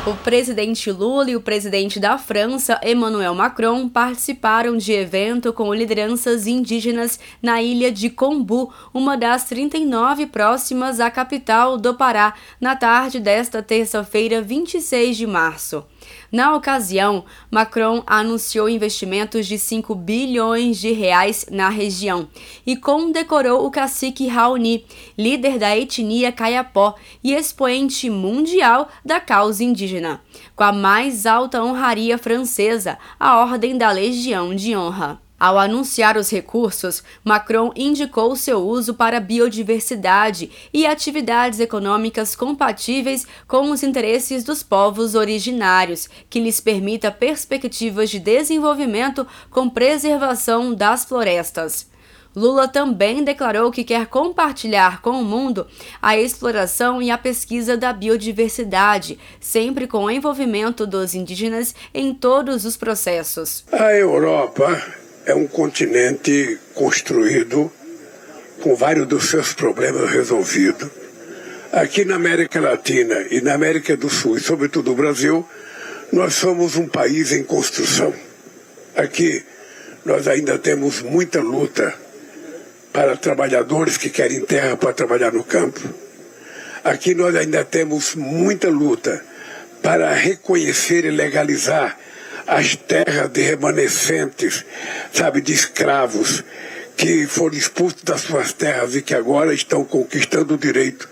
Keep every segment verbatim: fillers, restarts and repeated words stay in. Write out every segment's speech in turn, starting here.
O presidente Lula e o presidente da França, Emmanuel Macron, participaram de evento com lideranças indígenas na ilha de Combu, uma das trinta e nove próximas à capital do Pará, na tarde desta terça-feira, vinte e seis de março. Na ocasião, Macron anunciou investimentos de cinco bilhões de reais na região e condecorou o cacique Raoni, líder da etnia Kayapó e expoente mundial da causa indígena, com a mais alta honraria francesa, a Ordem da Legião de Honra. Ao anunciar os recursos, Macron indicou seu uso para biodiversidade e atividades econômicas compatíveis com os interesses dos povos originários, que lhes permita perspectivas de desenvolvimento com preservação das florestas. Lula também declarou que quer compartilhar com o mundo a exploração e a pesquisa da biodiversidade, sempre com o envolvimento dos indígenas em todos os processos. A Europa é um continente construído com vários dos seus problemas resolvidos. Aqui na América Latina e na América do Sul, e sobretudo no Brasil, nós somos um país em construção. Aqui nós ainda temos muita luta para trabalhadores que querem terra para trabalhar no campo. Aqui nós ainda temos muita luta para reconhecer e legalizar as terras de remanescentes, sabe, de escravos que foram expulsos das suas terras e que agora estão conquistando o direito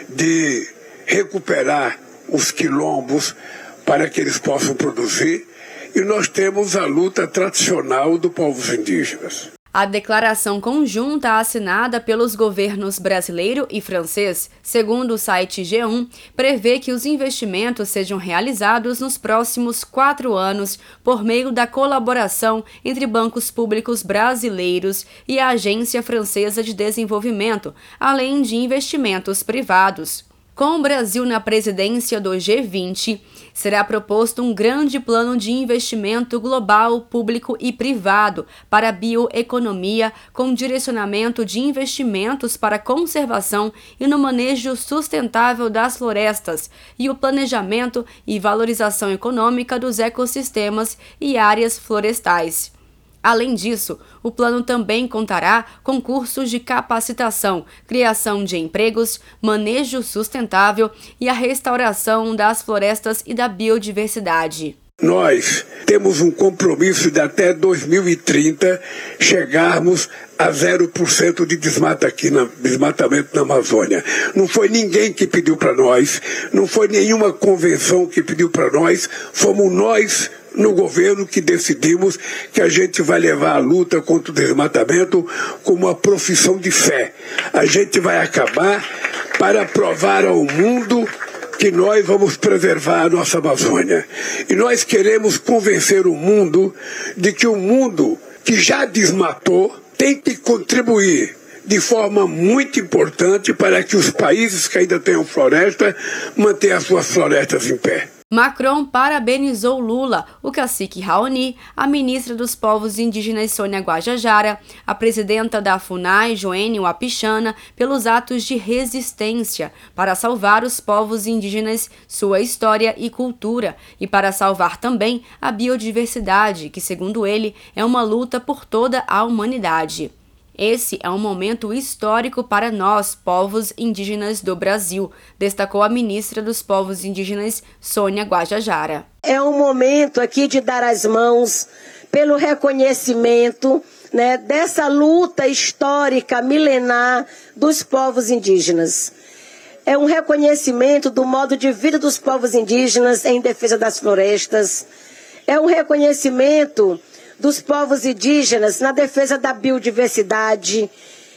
de recuperar os quilombos para que eles possam produzir. E nós temos a luta tradicional dos povos indígenas. A declaração conjunta assinada pelos governos brasileiro e francês, segundo o site G um, prevê que os investimentos sejam realizados nos próximos quatro anos por meio da colaboração entre bancos públicos brasileiros e a Agência Francesa de Desenvolvimento, além de investimentos privados. Com o Brasil na presidência do G vinte, será proposto um grande plano de investimento global, público e privado para a bioeconomia, com direcionamento de investimentos para a conservação e no manejo sustentável das florestas e o planejamento e valorização econômica dos ecossistemas e áreas florestais. Além disso, o plano também contará com cursos de capacitação, criação de empregos, manejo sustentável e a restauração das florestas e da biodiversidade. Nós temos um compromisso de até dois mil e trinta chegarmos a zero por cento de desmata aqui na, desmatamento na Amazônia. Não foi ninguém que pediu para nós, não foi nenhuma convenção que pediu para nós, fomos nós no governo que decidimos que a gente vai levar a luta contra o desmatamento como uma profissão de fé. A gente vai acabar para provar ao mundo que nós vamos preservar a nossa Amazônia. E nós queremos convencer o mundo de que o mundo que já desmatou tem que contribuir de forma muito importante para que os países que ainda tenham floresta mantenham as suas florestas em pé. Macron parabenizou Lula, o cacique Raoni, a ministra dos Povos Indígenas Sônia Guajajara, a presidenta da FUNAI, Joênio Wapichana, pelos atos de resistência para salvar os povos indígenas, sua história e cultura, e para salvar também a biodiversidade, que, segundo ele, é uma luta por toda a humanidade. Esse é um momento histórico para nós, povos indígenas do Brasil, destacou a ministra dos Povos Indígenas, Sônia Guajajara. É um momento aqui de dar as mãos pelo reconhecimento, né, dessa luta histórica milenar dos povos indígenas. É um reconhecimento do modo de vida dos povos indígenas em defesa das florestas. É um reconhecimento dos povos indígenas na defesa da biodiversidade.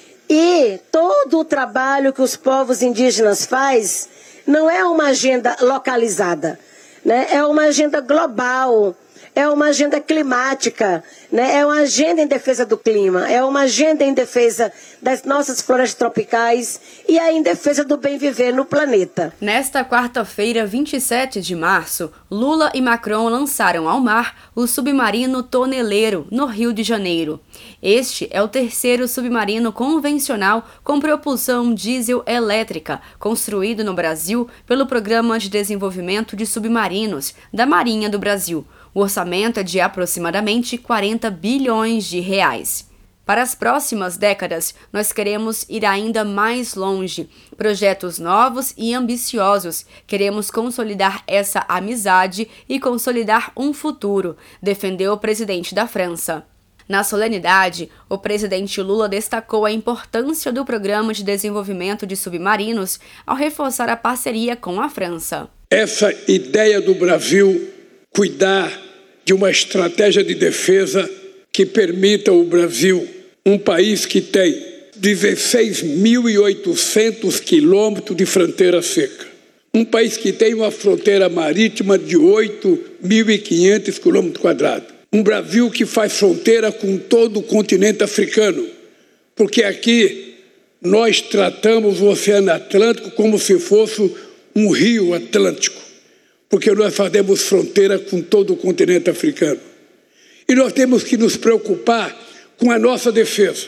E todo o trabalho que os povos indígenas fazem não é uma agenda localizada, né? É uma agenda global, é uma agenda climática, né? É uma agenda em defesa do clima, é uma agenda em defesa das nossas florestas tropicais e aí em defesa do bem viver no planeta. Nesta quarta-feira, vinte e sete de março, Lula e Macron lançaram ao mar o submarino Toneleiro, no Rio de Janeiro. Este é o terceiro submarino convencional com propulsão diesel elétrica, construído no Brasil pelo Programa de Desenvolvimento de Submarinos da Marinha do Brasil. O orçamento é de aproximadamente quarenta bilhões de reais. Para as próximas décadas, nós queremos ir ainda mais longe, projetos novos e ambiciosos. Queremos consolidar essa amizade e consolidar um futuro, defendeu o presidente da França. Na solenidade, o presidente Lula destacou a importância do Programa de Desenvolvimento de Submarinos ao reforçar a parceria com a França. Essa ideia do Brasil cuidar de uma estratégia de defesa que permita ao Brasil, um país que tem dezesseis mil e oitocentos quilômetros de fronteira seca, um país que tem uma fronteira marítima de oito mil e quinhentos quilômetros quadrados, um Brasil que faz fronteira com todo o continente africano, porque aqui nós tratamos o Oceano Atlântico como se fosse um rio Atlântico, porque nós fazemos fronteira com todo o continente africano. E nós temos que nos preocupar com a nossa defesa.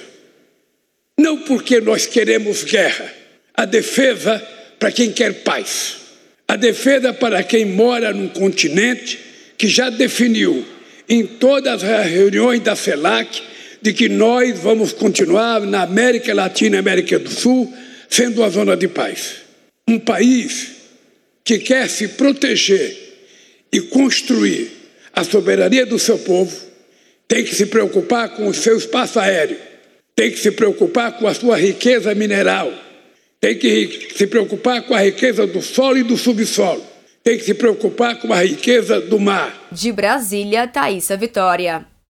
Não porque nós queremos guerra. A defesa para quem quer paz. A defesa para quem mora num continente que já definiu em todas as reuniões da CELAC de que nós vamos continuar na América Latina e América do Sul sendo uma zona de paz. Um país que quer se proteger e construir a soberania do seu povo, tem que se preocupar com o seu espaço aéreo, tem que se preocupar com a sua riqueza mineral, tem que se preocupar com a riqueza do solo e do subsolo, tem que se preocupar com a riqueza do mar. De Brasília, Thaísa Vitória.